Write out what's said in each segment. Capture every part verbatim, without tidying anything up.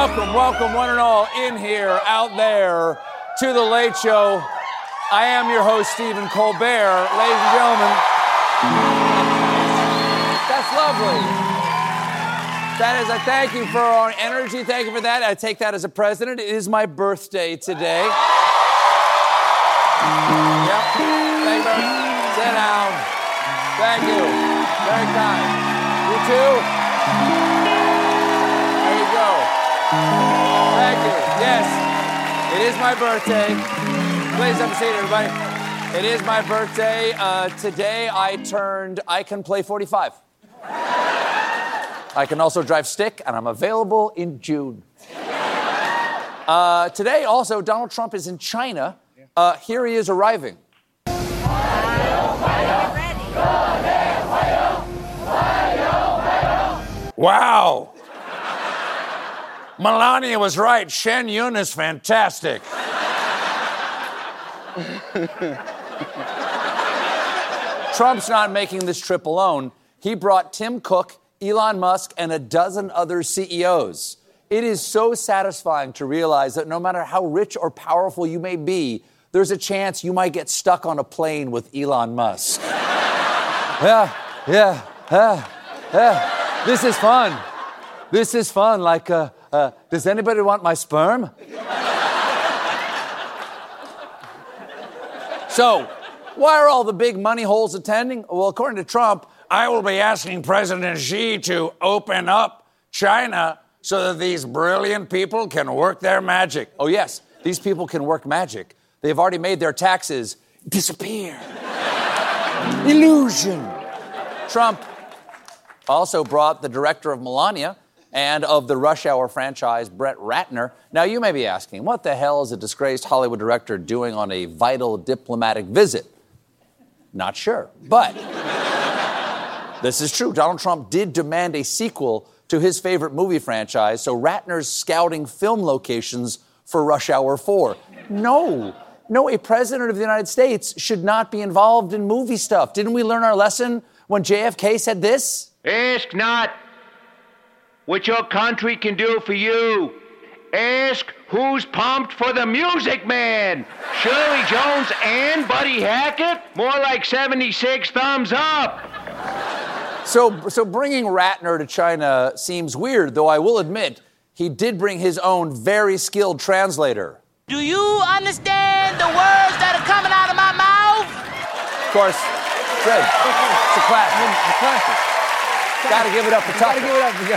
Welcome, welcome, one and all, in here, out there, to The Late Show. I am your host, Stephen Colbert. Ladies and gentlemen, that's lovely. That is, I thank you for our energy. Thank you for that. I take that as a president. It is my birthday today. Yep. Thank you very much. Sit down. Thank you. Very kind. You too? There you go. Thank you. Yes. It is my birthday. Please have a seat, everybody. It is my birthday. Uh, today I turned, I can play forty-five. I can also drive stick, and I'm available in June. Uh, today, also, Donald Trump is in China. Uh, here he is arriving. Wow. Melania was right. Shen Yun is fantastic. Trump's not making this trip alone. He brought Tim Cook, Elon Musk, and a dozen other C E Os. It is so satisfying to realize that no matter how rich or powerful you may be, there's a chance you might get stuck on a plane with Elon Musk. yeah, yeah, yeah, yeah. This is fun. This is fun. Like, uh, uh, does anybody want my sperm? So, why are all the big money holes attending? Well, according to Trump, I will be asking President Xi to open up China so that these brilliant people can work their magic. Oh, yes, these people can work magic. They've already made their taxes disappear. Illusion. Trump also brought the director of Melania and of the Rush Hour franchise, Brett Ratner. Now, you may be asking, what the hell is a disgraced Hollywood director doing on a vital diplomatic visit? Not sure, but this is true. Donald Trump did demand a sequel to his favorite movie franchise, so Ratner's scouting film locations for Rush Hour four. No, no, a president of the United States should not be involved in movie stuff. Didn't we learn our lesson when J F K said this? Ask not what your country can do for you. Ask who's pumped for the Music Man. Shirley Jones and Buddy Hackett? More like seventy-six thumbs up. So, so bringing Ratner to China seems weird, though I will admit he did bring his own very skilled translator. Do you understand the words that are coming out of my mouth? Of course, Fred, it's a classic. It's a classic. Gotta give it up for Tucker. Gotta give it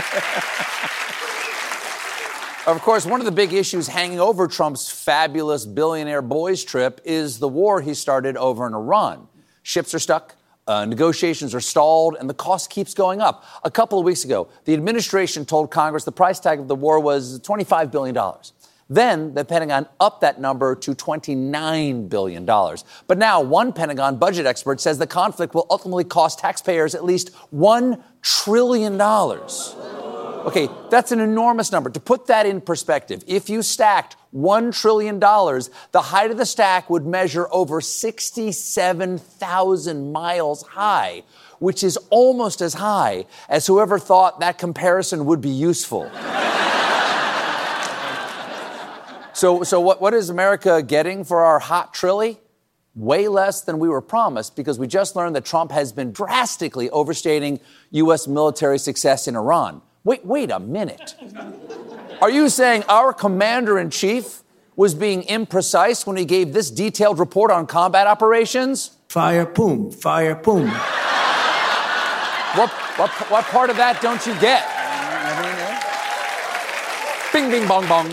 up. Of course, one of the big issues hanging over Trump's fabulous billionaire boys trip is the war he started over in Iran. Ships are stuck, uh, negotiations are stalled, and the cost keeps going up. A couple of weeks ago, the administration told Congress the price tag of the war was twenty-five billion dollars. Then the Pentagon upped that number to twenty-nine billion dollars. But now one Pentagon budget expert says the conflict will ultimately cost taxpayers at least one trillion dollars. Okay, that's an enormous number. To put that in perspective, if you stacked one trillion dollars, the height of the stack would measure over sixty-seven thousand miles high, which is almost as high as whoever thought that comparison would be useful. So, so what, what is America getting for our hot trilly? Way less than we were promised, because we just learned that Trump has been drastically overstating U S military success in Iran. Wait, wait a minute. Are you saying our commander-in-chief was being imprecise when he gave this detailed report on combat operations? Fire, boom, fire, boom. What, what, what part of that don't you get? Bing, bing, bong, bong.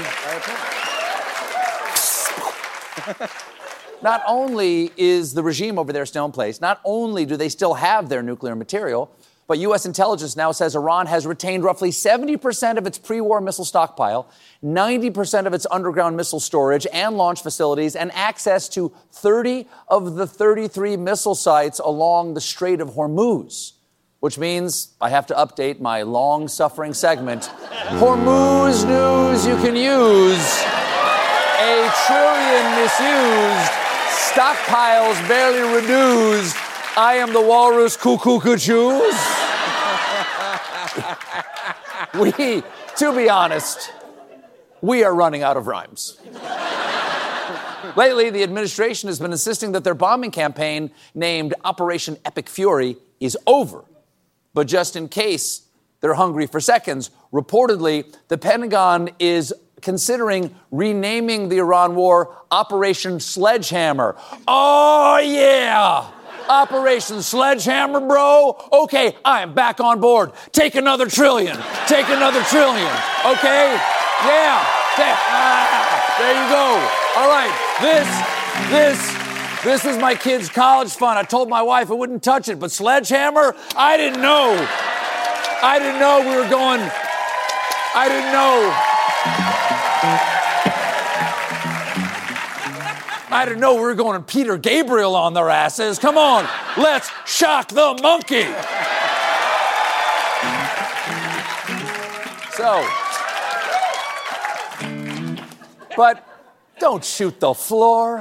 Not only is the regime over there still in place, not only do they still have their nuclear material, but U S intelligence now says Iran has retained roughly seventy percent of its pre-war missile stockpile, ninety percent of its underground missile storage and launch facilities, and access to thirty of the thirty-three missile sites along the Strait of Hormuz. Which means I have to update my long-suffering segment, Hormuz news you can use. A trillion misused, stockpiles barely reduced. I am the walrus cuckoo could choose. We, to be honest, we are running out of rhymes. Lately, the administration has been insisting that their bombing campaign, named Operation Epic Fury, is over. But just in case they're hungry for seconds, reportedly, the Pentagon is considering renaming the Iran war Operation Sledgehammer. Oh, yeah! Operation Sledgehammer, bro? Okay, I am back on board. Take another trillion. Take another trillion. Okay? Yeah. There, ah, there you go. All right. This, this, this is my kid's college fund. I told my wife I wouldn't touch it, but Sledgehammer? I didn't know. I didn't know we were going. I didn't know. I didn't know we were going Peter Gabriel on their asses. Come on, let's shock the monkey. So, but don't shoot the floor.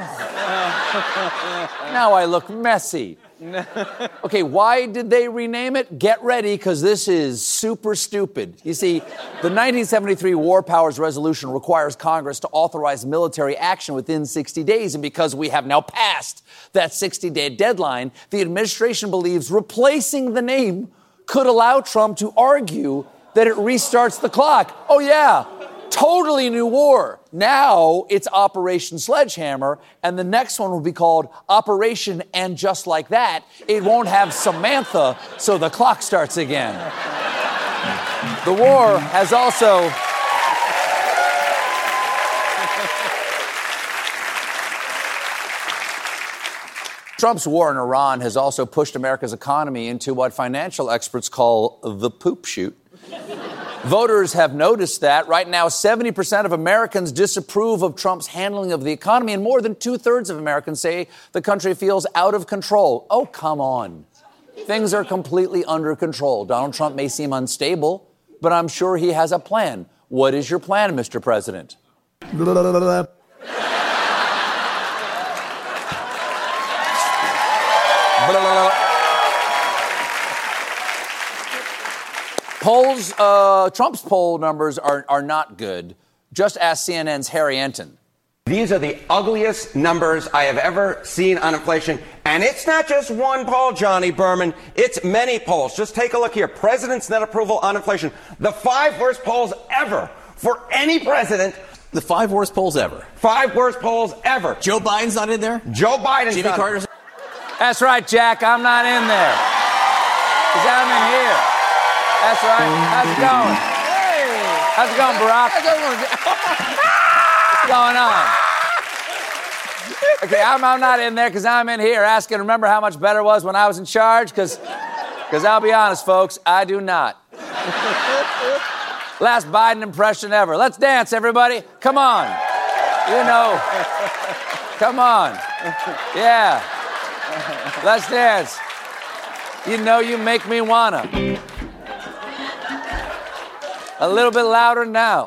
Now I look messy. Okay, why did they rename it? Get ready, because this is super stupid. You see, the nineteen seventy-three War Powers Resolution requires Congress to authorize military action within sixty days, and because we have now passed that sixty-day deadline, the administration believes replacing the name could allow Trump to argue that it restarts the clock. Oh, yeah. Totally new war. Now it's Operation Sledgehammer, and the next one will be called Operation And Just Like That. It won't have Samantha, so the clock starts again. The war has also... Trump's war in Iran has also pushed America's economy into what financial experts call the poop chute. Voters have noticed that. Right now, seventy percent of Americans disapprove of Trump's handling of the economy, and more than two-thirds of Americans say the country feels out of control. Oh, come on. Things are completely under control. Donald Trump may seem unstable, but I'm sure he has a plan. What is your plan, Mister President? Polls, uh, Trump's poll numbers are, are not good. Just ask C N N's Harry Enton. These are the ugliest numbers I have ever seen on inflation. And it's not just one poll, Johnny Berman. It's many polls. Just take a look here. President's net approval on inflation. The five worst polls ever for any president. The five worst polls ever. Five worst polls ever. Joe Biden's not in there? Joe Biden's Jimmy not. Carter's. That's right, Jack. I'm not in there. Because I'm in here. That's right. How's it going? Hey. How's it going, Barack? What's going on? Okay, I'm, I'm not in there because I'm in here asking, remember how much better it was when I was in charge? Because because I'll be honest, folks, I do not. Last Biden impression ever. Let's dance, everybody. Come on. You know. Come on. Yeah. Let's dance. You know you make me wanna. A little bit louder now.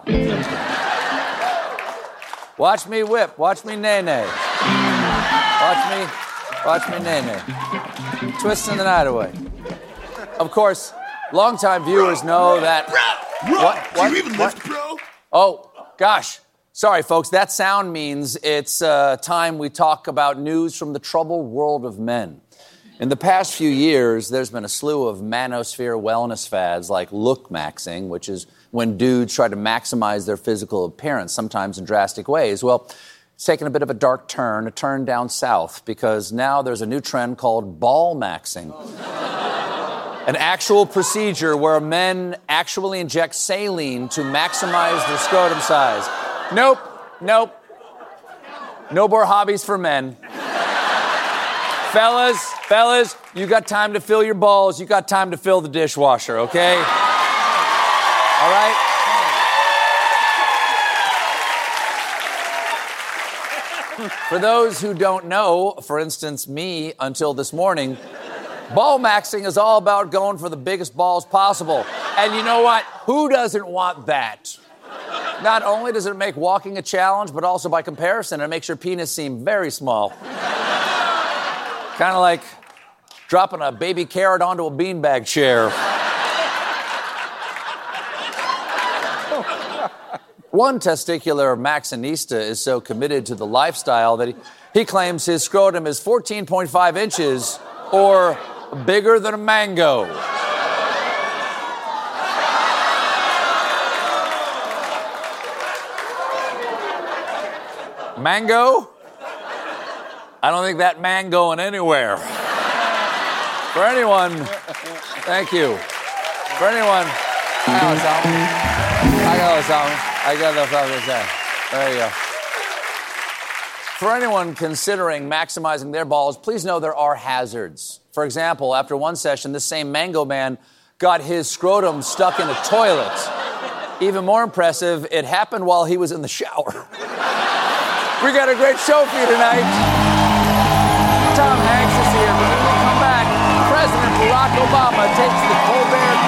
Watch me whip. Watch me nay-nay. Watch me, watch me nay-nay. Twisting the night away. Of course, longtime viewers know that... Bro, what? What? Do you even what? lift, bro? Oh, gosh. Sorry, folks. That sound means it's uh, time we talk about news from the troubled world of men. In the past few years, there's been a slew of manosphere wellness fads like look maxing, which is when dudes try to maximize their physical appearance, sometimes in drastic ways. Well, it's taken a bit of a dark turn, a turn down south, because now there's a new trend called ball maxing. An actual procedure where men actually inject saline to maximize their scrotum size. Nope, nope. No more hobbies for men. Fellas, fellas, you got time to fill your balls. You got time to fill the dishwasher, okay? All right? For those who don't know, for instance, me until this morning, ball maxing is all about going for the biggest balls possible. And you know what? Who doesn't want that? Not only does it make walking a challenge, but also by comparison, it makes your penis seem very small. Kind of like dropping a baby carrot onto a beanbag chair. One testicular Maxinista is so committed to the lifestyle that he, he claims his scrotum is fourteen point five inches or bigger than a mango. Mango? I don't think that man going anywhere. For anyone, thank you. For anyone, I got something. I got something. I got something to say. There you go. For anyone considering maximizing their balls, please know there are hazards. For example, after one session, this same mango man got his scrotum stuck in a toilet. Even more impressive, it happened while he was in the shower. We got a great show for you tonight. Tom Hanks is here, but when we come back, President Barack Obama takes the Colbert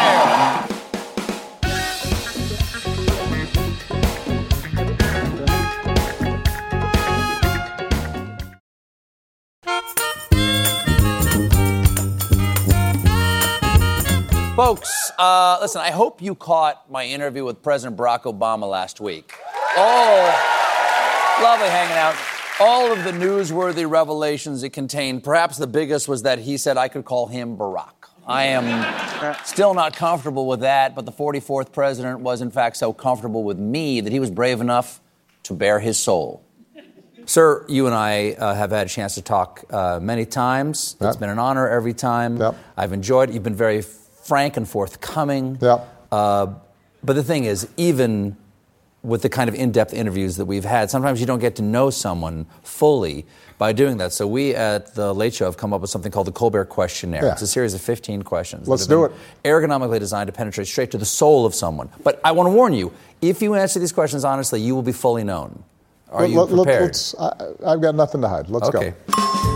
questionnaire. Folks, uh, listen, I hope you caught my interview with President Barack Obama last week. Oh... Lovely hanging out. All of the newsworthy revelations it contained, perhaps the biggest was that he said I could call him Barack. I am still not comfortable with that, but the forty-fourth president was in fact so comfortable with me that he was brave enough to bare his soul. Sir, you and I uh, have had a chance to talk uh, many times. Yep. It's been an honor every time. Yep. I've enjoyed it. You've been very frank and forthcoming. Yep. Uh, but the thing is, even with the kind of in-depth interviews that we've had, sometimes you don't get to know someone fully by doing that. So we at The Late Show have come up with something called the Colbert Questionnaire. Yeah. It's a series of fifteen questions. Let's that have do been it. Ergonomically designed to penetrate straight to the soul of someone. But I want to warn you, if you answer these questions honestly, you will be fully known. Are let, you let, prepared? Let's, I, I've got nothing to hide. Let's okay. go.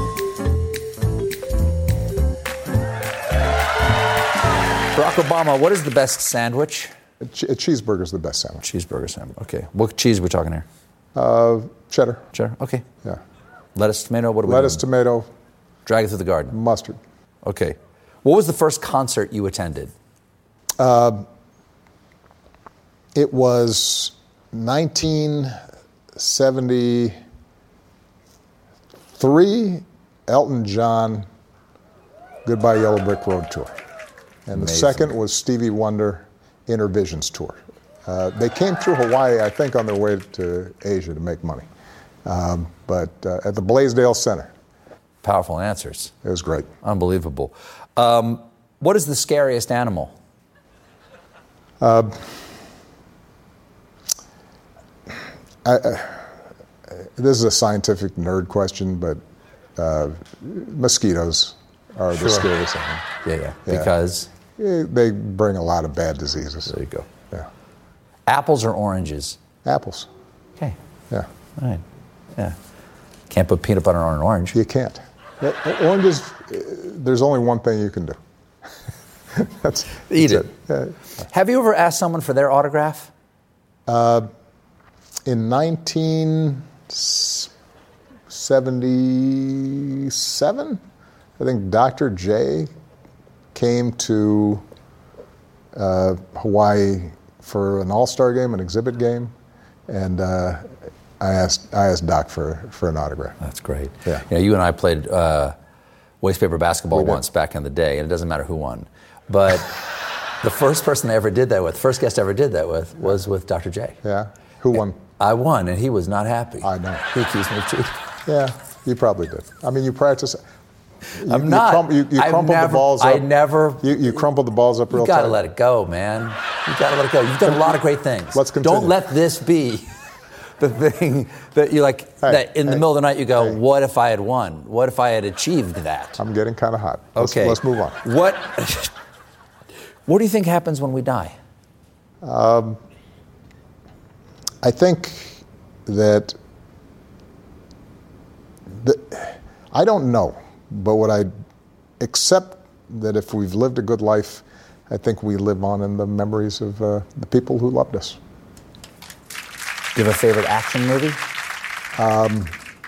Barack Obama, what is the best sandwich? A, che- a cheeseburger's the best sandwich. Cheeseburger sandwich. Okay. What cheese are we talking here? Uh, cheddar. Cheddar. Okay. Yeah. Lettuce, tomato. What are we Lettuce, doing? tomato, Drag it through the garden. mustard. Okay. What was the first concert you attended? Uh, it was nineteen seventy-three, Elton John, Goodbye Yellow Brick Road tour. And the Amazing. second was Stevie Wonder, Inner Visions tour. Uh, they came through Hawaii, I think, on their way to Asia to make money. Um, but uh, at the Blaisdell Center. Powerful answers. It was great. Unbelievable. Um, what is the scariest animal? Uh, I, uh, this is a scientific nerd question, but uh, mosquitoes are the Sure. scariest animal. Yeah, yeah. Yeah. Because? Yeah, they bring a lot of bad diseases. There you go. Yeah. Apples or oranges? Apples. Okay. Yeah. All right. Yeah. Can't put peanut butter on an orange. You can't. Uh, Oranges, uh, there's only one thing you can do. that's, Eat that's it. Uh, Have you ever asked someone for their autograph? Uh, in nineteen seventy-seven, I think Doctor J came to uh, Hawaii for an all-star game, an exhibit game, and uh, I asked I asked Doc for, for an autograph. That's great. Yeah. You know, you and I played uh, waste paper basketball We did. once back in the day, and it doesn't matter who won. But the first person I ever did that with, first guest I ever did that with, was with Doctor J. Yeah? Who won? I won, and he was not happy. I know. He accused me of cheating. Yeah, you probably did. I mean, you practice. You, I'm you not. Crum, you you I've crumpled never- the balls up. I never- You, you crumpled the balls up real You got to tight. let it go, man. You got to let it go. You've done a lot of great things. Let's continue. Don't let this be the thing that you like. Hey, that in the hey, middle of the night you go, hey. "What if I had won? What if I had achieved that?" I'm getting kind of hot. Let's, Okay. Let's move on. What? What do you think happens when we die? Um, I think that the, I don't know, but what I accept that if we've lived a good life, I think we live on in the memories of uh, the people who loved us. Do you have a favorite action movie? Um,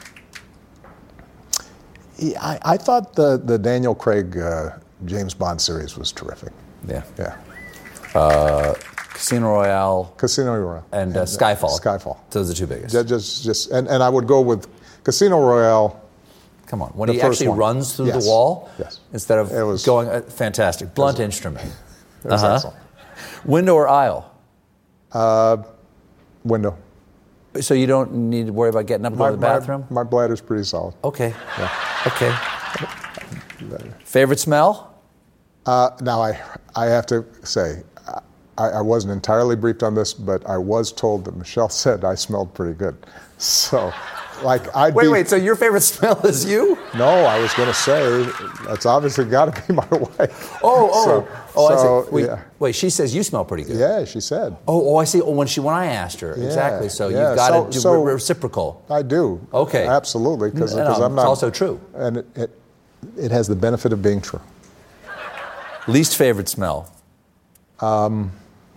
yeah, I, I thought the, the Daniel Craig uh, James Bond series was terrific. Yeah. Yeah. Uh, Casino Royale. Casino Royale. And, uh, Skyfall. Skyfall. Those are the two biggest. Just, just, just and, and I would go with Casino Royale. Come on. When the he first actually one. runs through Yes. the wall Yes. instead of It was- going, uh, fantastic. Blunt instrument. It was Uh-huh. excellent. Window or aisle? Uh, window. So you don't need to worry about getting up and going to the bathroom? My, my bladder's pretty solid. Okay. Yeah. Okay. Favorite smell? Uh, now, I I have to say, I, I wasn't entirely briefed on this, but I was told that Michelle said I smelled pretty good. So, like, I'd Wait, be... wait, so your favorite smell is you? No, I was going to say, that's obviously got to be my wife. Oh, oh. So, oh, so, I see. Wait, yeah. wait, she says you smell pretty good. Yeah, she said. Oh, oh, I see. Oh, when she when I asked her. Yeah, Exactly. So yeah. you've got So- to do so- re- reciprocal. I do. Okay. Absolutely, because No, no, I'm not... it's also true. And it, it, it has the benefit of being true. Least favorite smell? Um,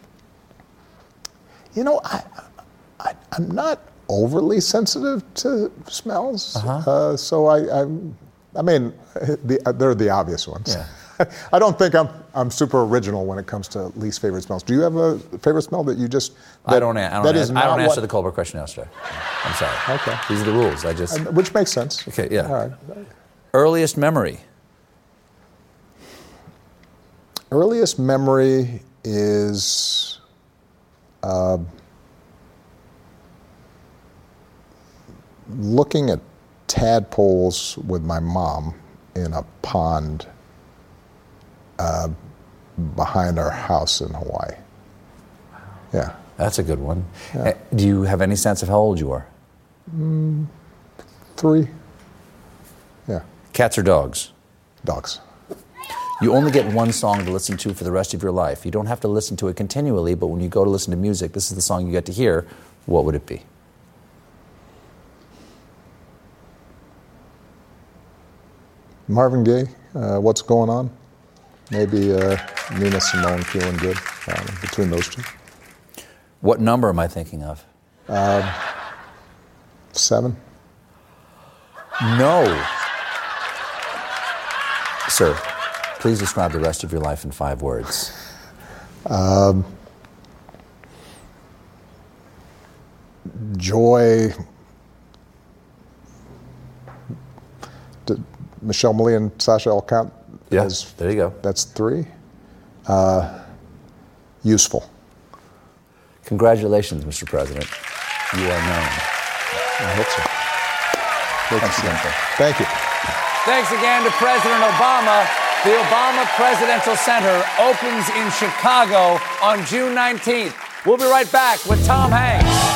you know, I, I, I'm not overly sensitive to smells. Uh-huh. Uh, so I, I, I mean, the, they're the obvious ones. Yeah. I don't think I'm I'm super original when it comes to least favorite smells. Do you have a favorite smell that you just? That, I don't. I don't, that an- is I not don't answer what- the Colbert question yesterday. I'm sorry. Okay. These are the rules. I just. Uh, Which makes sense. Okay. Yeah. All right. Earliest memory? Earliest memory is uh, looking at tadpoles with my mom in a pond uh, behind our house in Hawaii. Yeah. That's a good one. Uh, Do you have any sense of how old you are? Mm, three. Yeah. Cats or dogs? Dogs. You only get one song to listen to for the rest of your life. You don't have to listen to it continually, but when you go to listen to music, this is the song you get to hear. What would it be? Marvin Gaye, uh, What's Going On? Maybe uh, Nina Simone, Feeling Good, uh, between those two. What number am I thinking of? Um, seven. No. Sir, please describe the rest of your life in five words. Um, joy. D- Michelle Millie and Sasha I'll count. Yes, as- there you go. That's three. Uh, useful. Congratulations, Mister President. You are known. I hope so. Thanks again, sir. Thank you. Thanks again to President Obama. The Obama Presidential Center opens in Chicago on June nineteenth. We'll be right back with Tom Hanks.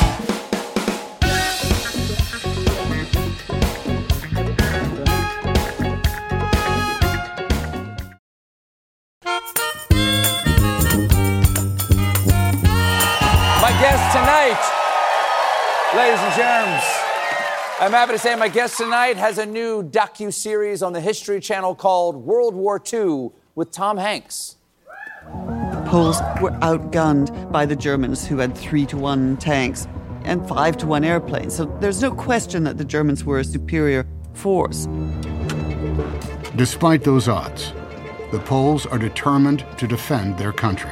My guest tonight, ladies and germs, I'm happy to say my guest tonight has a new docu-series on the History Channel called World War Two with Tom Hanks. Poles were outgunned by the Germans, who had three to one tanks and five to one airplanes. So there's no question that the Germans were a superior force. Despite those odds, the Poles are determined to defend their country.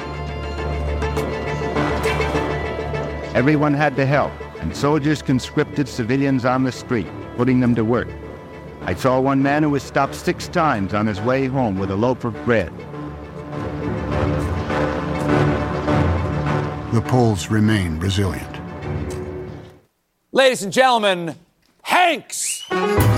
Everyone had to help, and soldiers conscripted civilians on the street, putting them to work. I saw one man who was stopped six times on his way home with a loaf of bread. The Poles remain resilient. Ladies and gentlemen, Hanks! Hey,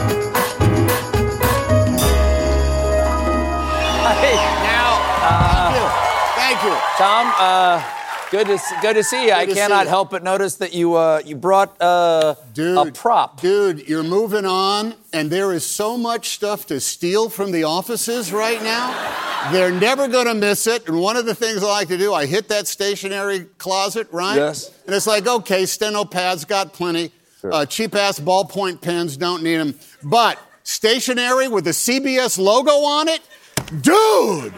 now, uh, Thank you. Tom, uh, good to good to see you. I to see cannot you. help but notice that you uh, you brought uh, Dude, a prop. Dude, you're moving on, and there is so much stuff to steal from the offices right now. They're never going to miss it. And one of the things I like to do, I hit that stationery closet, right? Yes. And it's like, okay, steno pads, got plenty. Sure. Uh, cheap-ass ballpoint pens, don't need them. But stationery with the C B S logo on it? Dude!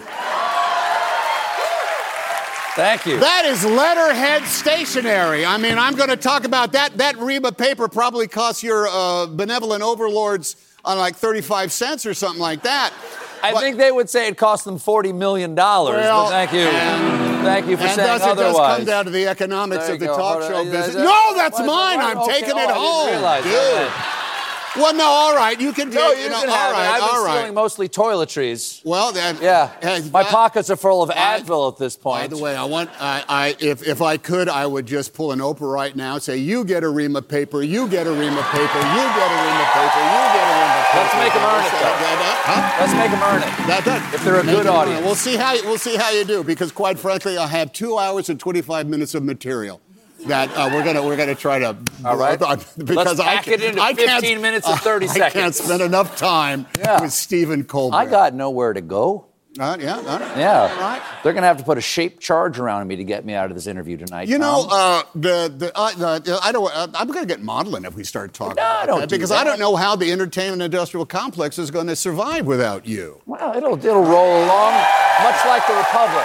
Thank you. That is letterhead stationery. I mean, I'm going to talk about that. That ream of paper probably costs your uh, benevolent overlords on like thirty-five cents or something like that. I But- think they would say it cost them forty million dollars, Well, but thank you. and Thank you for and saying thus it otherwise. does come down to the economics There of the you go. talk Hold show on. business. Is that- No, that's what- mine. what- I'm okay. taking Oh, it I didn't home, realize dude. that. Well, no, all right. You can do No, it. you, You know, can all have right, it. I've been all right. stealing mostly toiletries. Well, then, Yeah, uh, my but- pockets are full of I- Advil at this point. By the way, I want I, I if if I could, I would just pull an Oprah right now and say, "You get a ream of paper, you get a ream of paper, you get a ream of paper, you get a ream of paper." Let's make 'em earn it, though. That- that- huh? Let's make them earn it. That, that, If they're a make good it earn it. audience. We'll see how we'll see how you do, because quite frankly, I have two hours and twenty-five minutes of material that uh, we're gonna we're gonna try to. All right. Because Let's I pack can't- it into I can't- fifteen minutes and thirty I seconds. can't spend enough time Yeah. with Stephen Colbert. I got nowhere to go. Uh, yeah, all right. Yeah. All right. They're going to have to put a shaped charge around me to get me out of this interview tonight. You know, Tom. uh, the the uh, uh, I don't. Uh, I'm going to get maudlin if we start talking No, about don't that, do because that. I don't know how the entertainment industrial complex is going to survive without you. Well, it'll it'll roll along, much like the Republic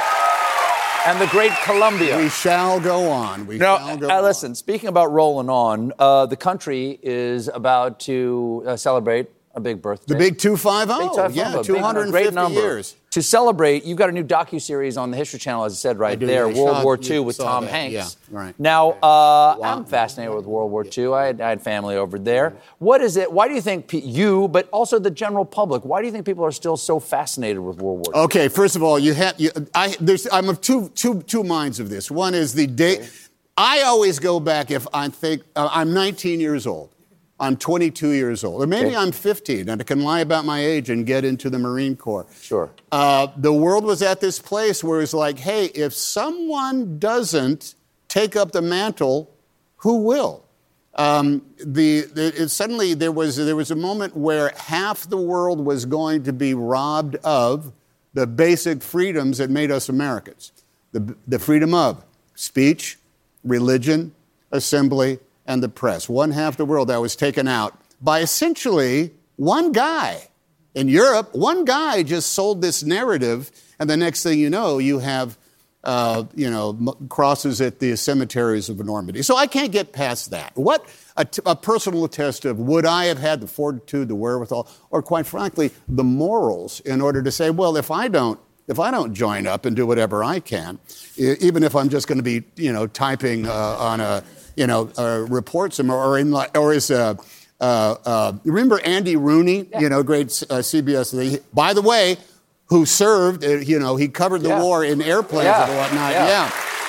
and the Great Columbia. We shall go on. We No, shall go uh, on. listen, speaking about rolling on, uh, the country is about to uh, celebrate a big birthday. The big two five Big zero. time Yeah, number, two big- hundred a great fifty number. years. To celebrate, you've got a new docuseries on the History Channel, as I said right do, there, yeah, World shot- War you Two with saw Tom that, Hanks. yeah, right. Now, uh, I'm fascinated with World War Two. I had, I had family over there. What is it? Why do you think pe- you, but also the general public, why do you think people are still so fascinated with World War Two? Okay, first of all, you have. You, I there's. I'm of two two two minds of this. One is the day. I always go back if I think uh, I'm nineteen years old. I'm twenty-two years old, or maybe Okay. I'm fifteen, and I can lie about my age and get into the Marine Corps. Sure. Uh, the world was at this place where it's like, hey, if someone doesn't take up the mantle, who will? Um, the, the it, suddenly there was there was a moment where half the world was going to be robbed of the basic freedoms that made us Americans: the the freedom of speech, religion, assembly, and the press. One half the world that was taken out by essentially one guy. In Europe, one guy just sold this narrative, and the next thing you know, you have, uh, you know, m- crosses at the cemeteries of Normandy. So I can't get past that. What a, t- a personal test of would I have had the fortitude, the wherewithal, or quite frankly, the morals in order to say, well, if I don't, if I don't join up and do whatever I can, e- even if I'm just going to be, you know, typing uh, on a, you know, uh, report some or in like, or is uh, uh, uh, remember Andy Rooney, yeah. you know, great uh, C B S. He, by the way, who served, uh, you know, he covered the yeah. war in airplanes yeah. and whatnot. Yeah. yeah.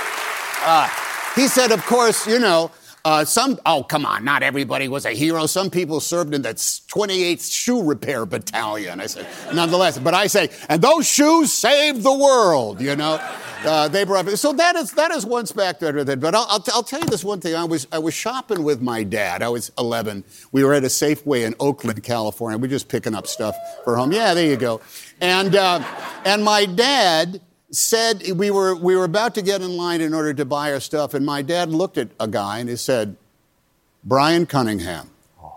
Uh, he said, of course, you know, uh, some, oh, come on, not everybody was a hero. Some people served in the twenty-eighth Shoe Repair Battalion. I said, nonetheless, but I say, and those shoes saved the world, you know. Uh, they brought, so that is that is one factor of it. But I'll, I'll, t- I'll tell you this one thing. I was I was shopping with my dad. I was eleven. We were at a Safeway in Oakland, California. We're just picking up stuff for home. Yeah, there you go. And uh, and my dad said we were we were about to get in line in order to buy our stuff. And my dad looked at a guy and he said, "Brian Cunningham."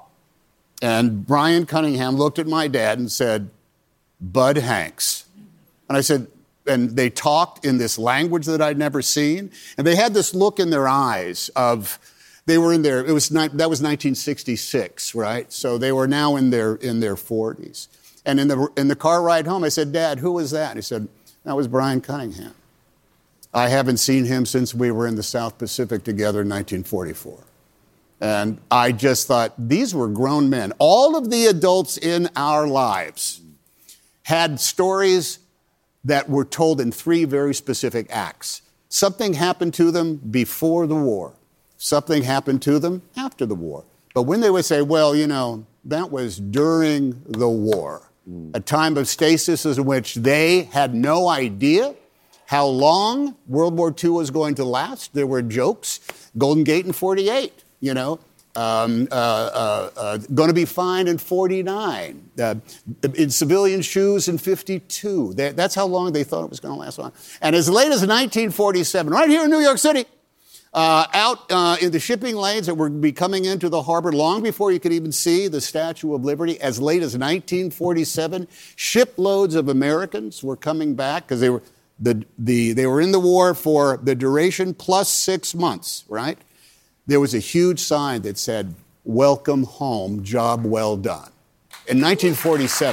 And Brian Cunningham looked at my dad and said, "Bud Hanks." And I said. And they talked in this language that I'd never seen. And they had this look in their eyes of, they were in their, it was, that was nineteen sixty-six, right? So they were now in their, in their forties. And in the, in the car ride home, I said, "Dad, who was that?" And he said, "That was Brian Cunningham. I haven't seen him since we were in the South Pacific together in nineteen forty-four. And I just thought, these were grown men. All of the adults in our lives had stories that were told in three very specific acts. Something happened to them before the war. Something happened to them after the war. But when they would say, well, you know, that was during the war, mm. a time of stasis in which they had no idea how long World War Two was going to last. There were jokes. Golden Gate in forty-eight, you know. Um, uh, uh, uh, going to be fine in forty-nine, uh, in civilian shoes in fifty-two. They, that's how long they thought it was going to last on. And as late as nineteen forty-seven, right here in New York City, uh, out uh, in the shipping lanes that were be coming into the harbor long before you could even see the Statue of Liberty, as late as nineteen forty-seven, shiploads of Americans were coming back because they were the, the they were in the war for the duration plus six months, right? There was a huge sign that said, "Welcome home, job well done," in nineteen forty-seven.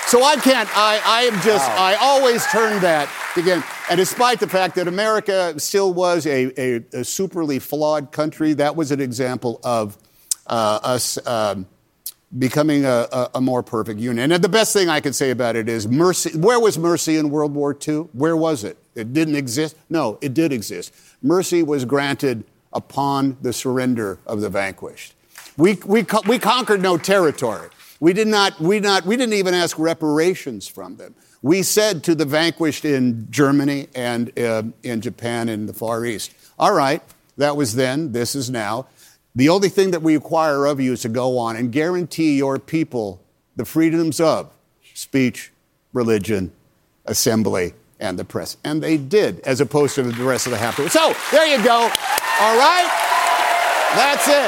So I can't, I, I am just, wow. I always turn that again. And despite the fact that America still was a, a, a superly flawed country, that was an example of uh, us um, becoming a, a, a more perfect union. And the best thing I can say about it is mercy. Where was mercy in World War Two? Where was it? It didn't exist? No, it did exist. Mercy was granted upon the surrender of the vanquished. We, we, we conquered no territory. We did not, we not, we didn't even ask reparations from them. We said to the vanquished in Germany and uh, in Japan and the Far East, all right, that was then, this is now. The only thing that we require of you is to go on and guarantee your people the freedoms of speech, religion, assembly, and the press. And they did, as opposed to the rest of the half. So, there you go. All right? That's it.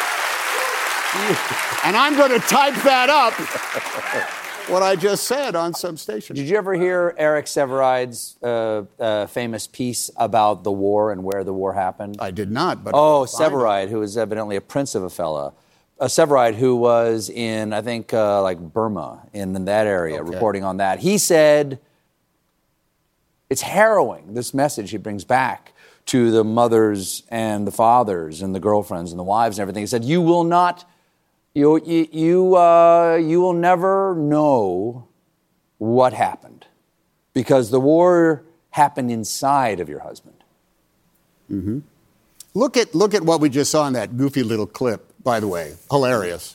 And I'm going to type that up, what I just said, on some station. Did you ever hear Eric Severide's uh, uh, famous piece about the war and where the war happened? I did not. But oh, Severide, who was evidently a prince of a fella. Uh, Severide, who was in, I think, uh, like Burma, in, in that area, okay. reporting on that. He said it's harrowing, this message he brings back to the mothers and the fathers and the girlfriends and the wives and everything. He said, you will not... You you you, uh, you will never know what happened because the war happened inside of your husband. Mm-hmm. Look at look at what we just saw in that goofy little clip. By the way, hilarious.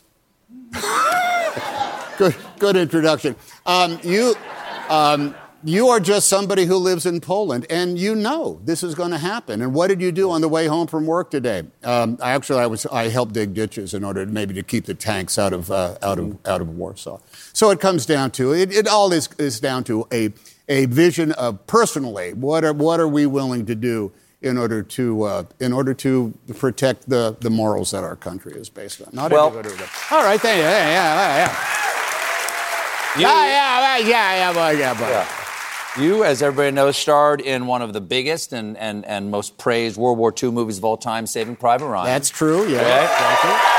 good good introduction. Um, you. Um, You are just somebody who lives in Poland, and you know this is going to happen. And what did you do on the way home from work today? Um, I actually, I was I helped dig ditches in order to maybe to keep the tanks out of uh, out of out of Warsaw. So it comes down to it. It all is is down to a a vision of personally what are what are we willing to do in order to uh, in order to protect the the morals that our country is based on. Not well, everybody. All right, thank you. Yeah, yeah, yeah. You, yeah, yeah, yeah, yeah, yeah, yeah, yeah. You, as everybody knows, starred in one of the biggest and, and, and most praised World War Two movies of all time, Saving Private Ryan. That's true, yeah. Okay. Exactly.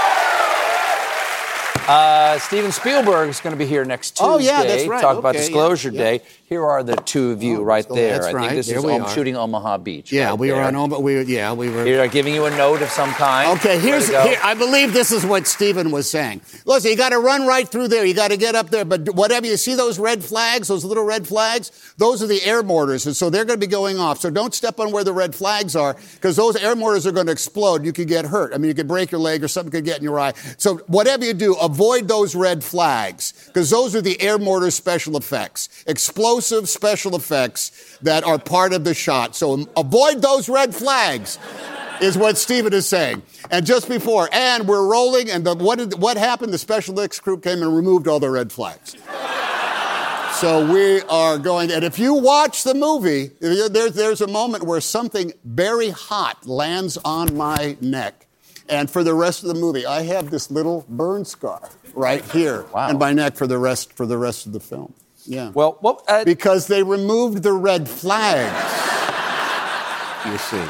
Uh, Steven Spielberg is going to be here next Tuesday. Oh, yeah, that's right. Talk okay, about Disclosure yeah, Day. Yeah. Here are the two of you oh, right there. That's I right. think this there is we om- are. shooting Omaha Beach. Yeah, right we there. were on Omaha. We yeah, we were. Here, giving you a note of some kind. Okay, here's here, I believe this is what Stephen was saying. Listen, you got to run right through there. You got to get up there. But whatever you see, those red flags, those little red flags, those are the air mortars, and so they're going to be going off. So don't step on where the red flags are, because those air mortars are going to explode. You could get hurt. I mean, you could break your leg, or something could get in your eye. So whatever you do, avoid those red flags, because those are the air mortar special effects, explosive special effects that are part of the shot. So avoid those red flags, is what Stephen is saying. And just before, and we're rolling, and the, what did, what happened? The special effects crew came and removed all the red flags. So we are going, and if you watch the movie, there's, there's a moment where something very hot lands on my neck. And for the rest of the movie, I have this little burn scar right here wow. on my neck for the rest for the rest of the film. Yeah. Well, well uh, because they removed the red flags. You see.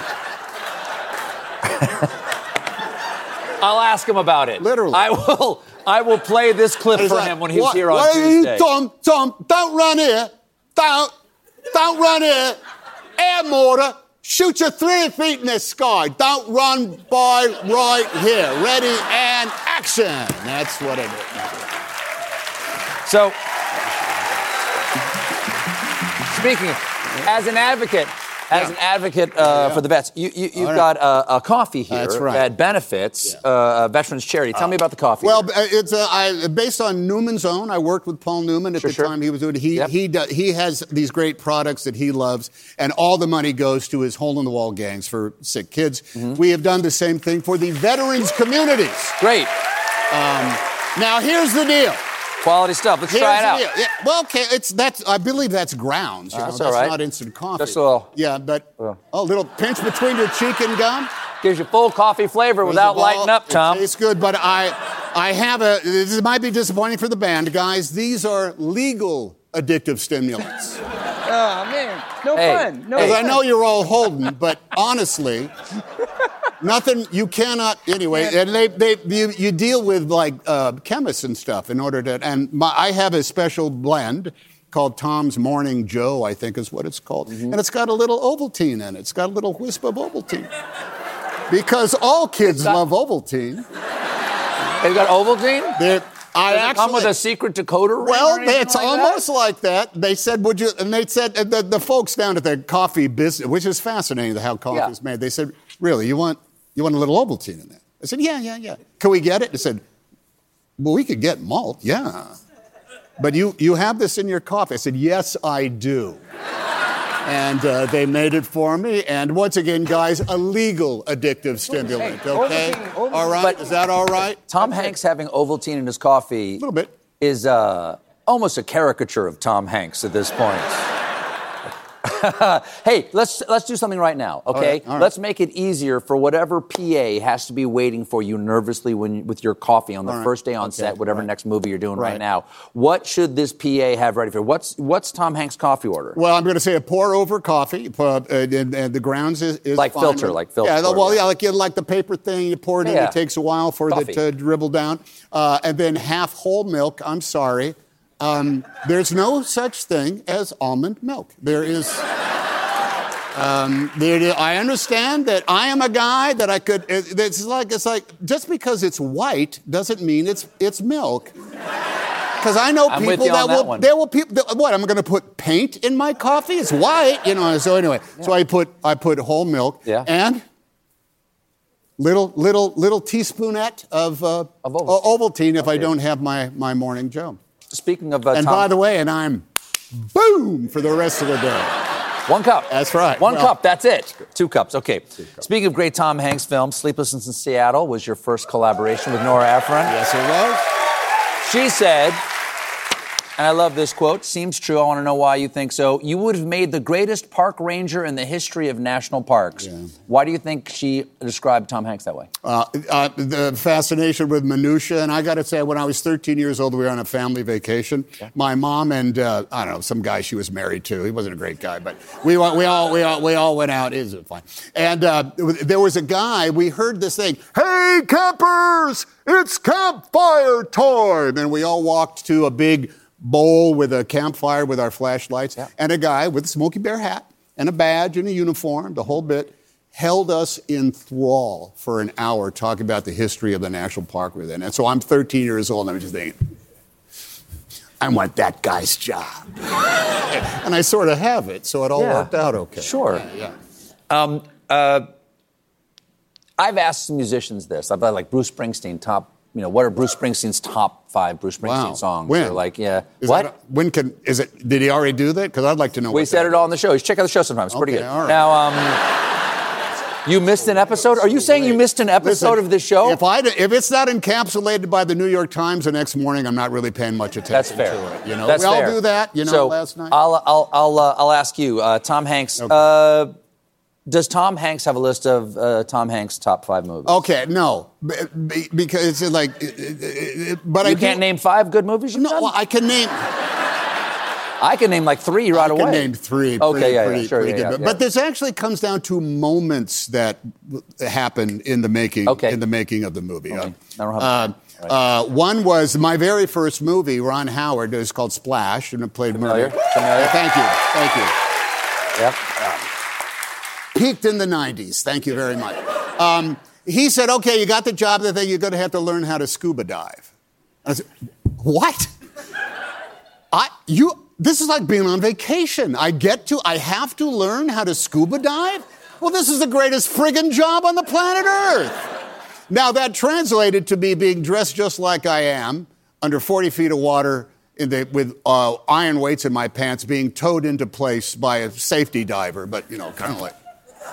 I'll ask him about it. Literally. I will. I will play this clip He's for like, him when he's what, here on what Tuesday. You, Tom, Tom, don't run here. Don't, don't run here. Air mortar. Shoot you three feet in the sky. Don't run by right here. Ready and action. That's what it is. So, speaking of, as an advocate, as yeah. an advocate uh, yeah. for the vets, you, you, you've right. got a, a coffee here right. that benefits yeah. uh, Veterans Charity. Tell uh, me about the coffee. Well, here. it's uh, I, based on Newman's Own. I worked with Paul Newman at sure, the sure. time he was doing it. He, yep. he, do, he has these great products that he loves, and all the money goes to his hole-in-the-wall gangs for sick kids. Mm-hmm. We have done the same thing for the veterans communities. Great. Um, now, here's the deal. Quality stuff. Let's Here's try it out. Yeah, well, okay, it's that's. I believe that's grounds. You uh, know, that's that's all right. not instant coffee. Just a little. Yeah, but uh, oh, a little pinch between your cheek and gum gives you full coffee flavor without ball, lighting up, Tom. It tastes good, but I, I have a. This might be disappointing for the band, guys. These are legal addictive stimulants. Oh man, no hey, fun. No Because fun. I know you're all holding, but honestly, Nothing, you cannot, anyway, and they, they, you, you deal with like uh, chemists and stuff in order to, and my, I have a special blend called Tom's Morning Joe, I think is what it's called. Mm-hmm. And it's got a little Ovaltine in it. It's got a little wisp of Ovaltine. Because all kids got, love Ovaltine. They've got Ovaltine? They're, I Does actually, it come with a secret decoder ring? Well, it's like almost that? like that. They said, would you, and they said, the, the folks down at the coffee business, which is fascinating how coffee yeah. is made, they said, really, you want, you want a little Ovaltine in there? I said, yeah, yeah, yeah. Can we get it? They said, well, we could get malt, yeah. But you, you have this in your coffee. I said, yes, I do. And uh, they made it for me. And once again, guys, a legal addictive stimulant, okay? Ovaltine, Ovaltine. All right, but is that all right? Tom Hanks having Ovaltine in his coffee a little bit. is uh, almost a caricature of Tom Hanks at this point. Hey, let's let's do something right now, okay? All right, all right. Let's make it easier for whatever P A has to be waiting for you nervously when with your coffee on the All first day on okay, set, whatever right. next movie you're doing right. Right. now. What should this P A have ready for? What's what's Tom Hanks' coffee order? Well, I'm going to say a pour-over coffee, uh, and, and the grounds is, is like fine. filter, like filter. Yeah, pour, well, yeah. yeah, like you like the paper thing, you pour it in. Yeah. It takes a while for Coffee. it to dribble down, uh, and then half whole milk. I'm sorry, um, there's no such thing as almond milk. There is. Um, there, I understand that I am a guy that I could. It, it's like it's like just because it's white doesn't mean it's it's milk. Because I know I'm people with you that on that will. one. There will people. That, what? I'm going to put paint in my coffee? It's white, you know. So anyway, yeah. so I put I put whole milk yeah. and little little little teaspoonette of, uh, of Ovaltine, Ovaltine if okay. I don't have my my morning Joe. Speaking of, uh, and Tom- by the way, and I'm boom for the rest of the day. One cup. That's right. One well, cup. That's it. Two cups. Okay. Two cups. Speaking of great Tom Hanks films, Sleepless in Seattle was your first collaboration with Nora Ephron. Yes, it was. She said, and I love this quote, seems true, I want to know why you think so, you would have made the greatest park ranger in the history of national parks. Yeah. Why do you think she described Tom Hanks that way? Uh, uh, the fascination with minutia, and I got to say, when I was thirteen years old, we were on a family vacation. Okay. My mom and, uh, I don't know, some guy she was married to, he wasn't a great guy, but we, we, all, we, all, we all went out, it was fine. And uh, there was a guy, we heard this thing, hey, campers, it's campfire time! And we all walked to a big bowl with a campfire with our flashlights, yeah. and a guy with a Smokey Bear hat and a badge and a uniform, the whole bit, held us in thrall for an hour talking about the history of the national park we're in. And so I'm thirteen years old, and I'm just thinking, I want that guy's job. And I sort of have it, so it all yeah. worked out okay. Sure. Yeah. yeah. Um, uh, I've asked musicians this. I've had like Bruce Springsteen, top, you know, what are Bruce Springsteen's top five Bruce Springsteen wow. songs? When? They're like, yeah. Is what? That, when can, is it, did he already do that? Because I'd like to know We what said that it all on the show. You should check out the show sometimes. It's okay, pretty good. All right. Now, um, you missed an episode? Are you saying you missed an episode Listen, of this show? If, I, if it's not encapsulated by the New York Times the next morning, I'm not really paying much attention That's fair. to it. You know, That's we fair. all do that, you know, so last night. I'll, I'll, I'll, uh, I'll ask you, uh, Tom Hanks. Okay. Uh, does Tom Hanks have a list of uh, Tom Hanks' top five movies? Okay, no, B- because it's like, it, it, it, but you I can't do, name five good movies you've No, done? well, I can name. I can name like three right I away. can name three. Okay, pretty, yeah, pretty, yeah, sure, pretty yeah, good. yeah, But yeah. this actually comes down to moments that happened in the making. Okay. In the making of the movie. Okay. Uh, I don't have uh, right. uh, one was my very first movie. Ron Howard. It was called Splash, and it played Familiar? Murray. Familiar? Thank you. Thank you. Yep. Peaked in the nineties. Thank you very much. Um, he said, okay, you got the job, the thing, you're going to have to learn how to scuba dive. I said, what? I, you, this is like being on vacation. I get to, I have to learn how to scuba dive? Well, this is the greatest friggin' job on the planet Earth. Now, that translated to me being dressed just like I am, under forty feet of water, in the, with uh, iron weights in my pants, being towed into place by a safety diver, but, you know, kind of like...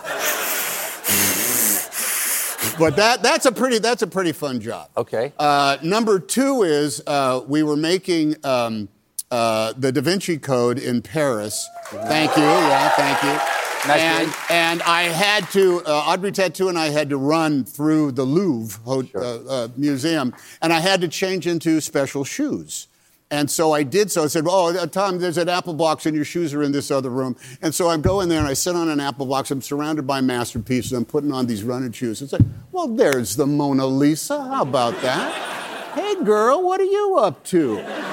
But that, that's, a pretty, that's a pretty fun job. Okay. Uh, number two is uh, we were making um, uh, the Da Vinci Code in Paris. Thank you. Yeah, thank you. Nice and, and I had to, uh, Audrey Tautou and I had to run through the Louvre ho- Sure. uh, uh, Museum, and I had to change into special shoes. And so I did so. I said, oh, Tom, there's an apple box and your shoes are in this other room. And so I go in there and I sit on an apple box. I'm surrounded by masterpieces. I'm putting on these running shoes. It's like, well, there's the Mona Lisa. How about that? Hey, girl, what are you up to?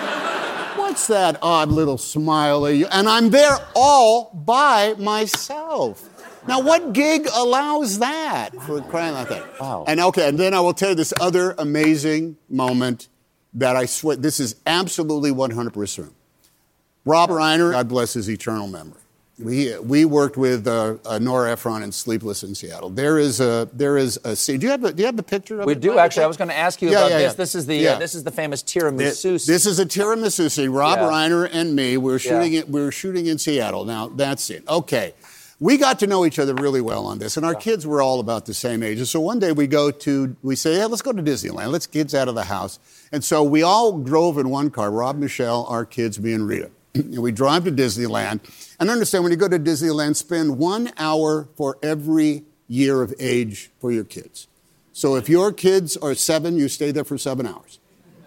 What's that odd little smile of you? And I'm there all by myself. Now, what gig allows that? For crying out loud. Wow. And okay, and then I will tell you this other amazing moment that I swear, this is absolutely one hundred percent. Rob Reiner, God bless his eternal memory. We we worked with uh, uh, Nora Ephron in Sleepless in Seattle. There is a there is a scene. Do you have a, do you have a picture of we it? We do actually. I was going to ask you yeah, about yeah, this. yeah. This is the yeah. uh, this is the famous tiramisu. This, this is a tiramisu scene. Rob yeah. Reiner and me. We were shooting yeah. it. We were shooting in Seattle. Now that's it. Okay. We got to know each other really well on this, and our yeah. kids were all about the same age. And so one day we go to, we say, yeah, let's go to Disneyland. Let's kids out of the house. And so we all drove in one car, Rob, Michelle, our kids, me and Rita. And we drive to Disneyland. And understand, when you go to Disneyland, spend one hour for every year of age for your kids. So if your kids are seven, you stay there for seven hours.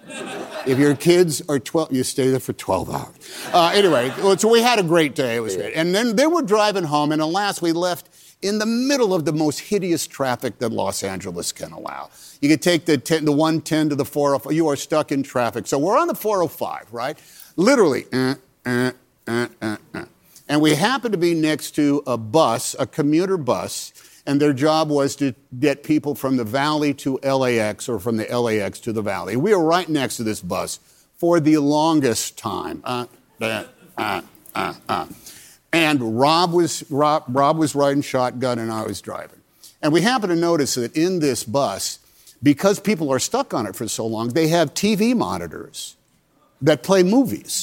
If your kids are twelve, you stay there for twelve hours. Uh, anyway, so we had a great day. It was great. And then they were driving home, and alas, we left in the middle of the most hideous traffic that Los Angeles can allow. You could take the, ten, the one ten to the four oh five. You are stuck in traffic. So we're on the four oh five, right? Literally, uh, uh, uh, uh, uh. And we happened to be next to a bus, a commuter bus, and their job was to get people from the Valley to L A X or from the L A X to the Valley. We were right next to this bus for the longest time. Uh, uh, uh, uh, uh. And Rob was, Rob, Rob was riding shotgun and I was driving. And we happened to notice that in this bus, because people are stuck on it for so long, they have T V monitors that play movies.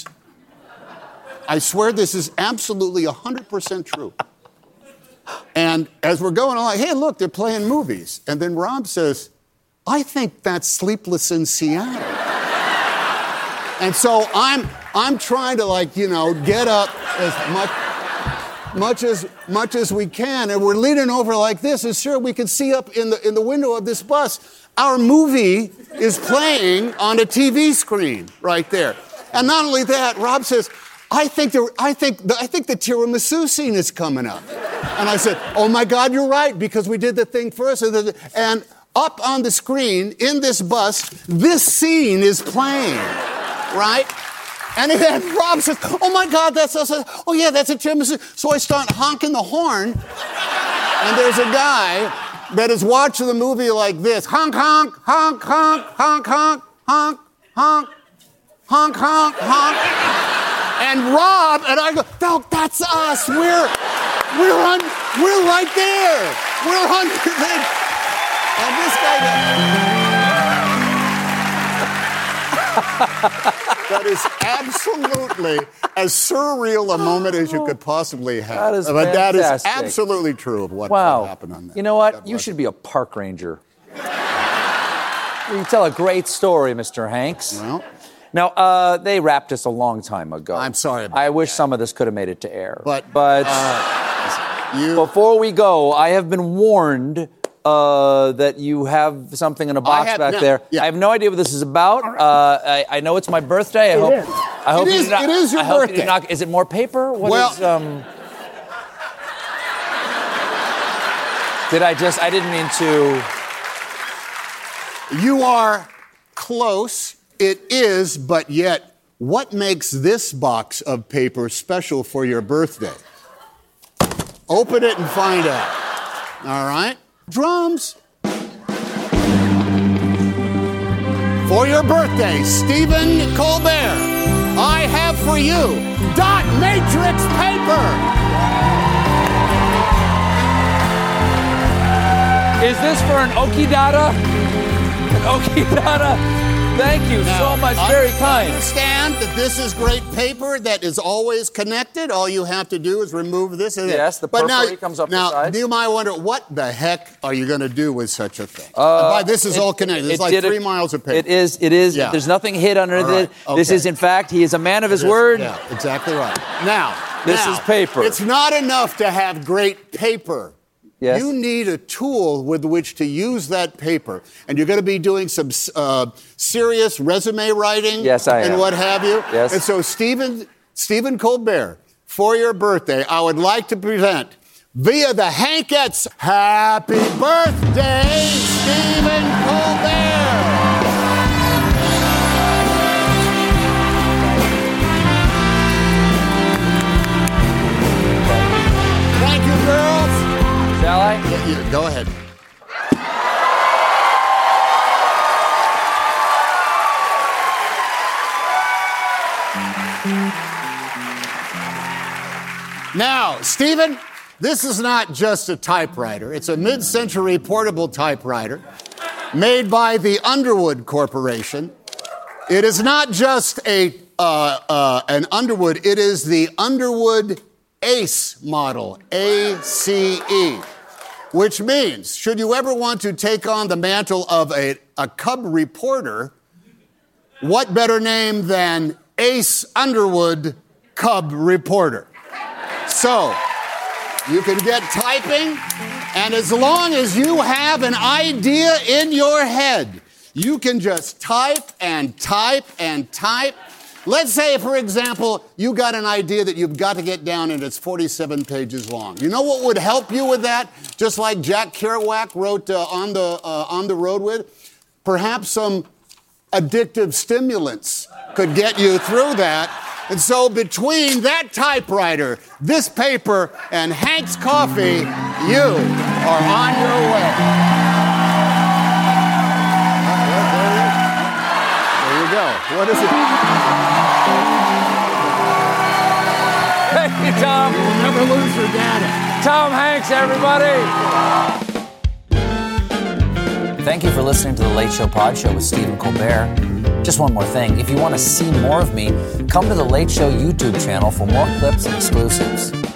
I swear this is absolutely one hundred percent true. And as we're going along, hey, look, they're playing movies. And then Rob says, I think that's Sleepless in Seattle. And so I'm I'm trying to, like, you know, get up as much, much as much as we can, and we're leaning over like this, and sure, we can see up in the in the window of this bus, our movie is playing on a T V screen right there. And not only that, Rob says, I think the I think the, I think the tiramisu scene is coming up. And I said, oh my God, you're right, because we did the thing first. And up on the screen in this bus, this scene is playing, right? And then Rob says, oh my God, that's us. Oh yeah, that's a tiramisu. So I start honking the horn, and there's a guy that is watching the movie like this. Honk, honk, honk, honk, honk, honk, honk, honk, honk, honk, honk. And Rob and I go, no, that's us. We're we're on we're right there. We're on and this guy that is absolutely as surreal a moment as you could possibly have. That is but fantastic. That is absolutely true of what, wow. what happened on that. You know what? You should be a park ranger. You tell a great story, Mister Hanks. Well, Now, uh, they wrapped us a long time ago. I'm sorry about I wish that. some of this could have made it to air. But, but uh, you, before we go, I have been warned uh, that you have something in a box have, back no, there. yeah. I have no idea what this is about. Uh, I, I know it's my birthday. I It hope. is. I hope It you is- did not, it is your I hope you birthday. did not- is it more paper? What Well- is, um, did I just? I didn't mean to. you are close. It is, but yet, what makes this box of paper special for your birthday? Open it and find out. All right? Drums. For your birthday, Stephen Colbert, I have for you dot matrix paper. Is this for an Okidata? An Okidata? Thank you so much. Very kind. Understand that this is great paper that is always connected. All you have to do is remove this. And Yes, the but now, perfory comes up the now, side. you might wonder, what the heck are you going to do with such a thing? Uh, Why, this is it- all connected. It's it like did three it- miles of paper. It is. It is. Yeah. There's nothing hid under All right, it. This okay. is, in fact, he is a man of his It is- word. Yeah, exactly right. Now, This now, is paper. It's not enough to have great paper. Yes. You need a tool with which to use that paper. And you're going to be doing some uh, serious resume writing. Yes, I am. And what have you. Yes. And so, Stephen, Stephen Colbert, for your birthday, I would like to present, via the Hankettes, happy birthday, Stephen Colbert! Thank you, girls. Shall I? Yeah, yeah, go ahead. Now, Stephen, this is not just a typewriter. It's a mid-century portable typewriter made by the Underwood Corporation. It is not just a uh, uh, an Underwood. It is the Underwood ACE model, A C E, which means, should you ever want to take on the mantle of a, a cub reporter, what better name than Ace Underwood Cub Reporter? So, you can get typing, and as long as you have an idea in your head, you can just type and type and type. Let's say, for example, you got an idea that you've got to get down and it's forty-seven pages long. You know what would help you with that? Just like Jack Kerouac wrote uh, on the uh, on the road with? Perhaps some addictive stimulants could get you through that. And so between that typewriter, this paper, and Hank's coffee, you are on your way. There you go. What is it? Thank you, Tom. You'll never lose your data. Tom Hanks, everybody. Thank you for listening to The Late Show Pod Show with Stephen Colbert. Just one more thing. If you want to see more of me, come to The Late Show YouTube channel for more clips and exclusives.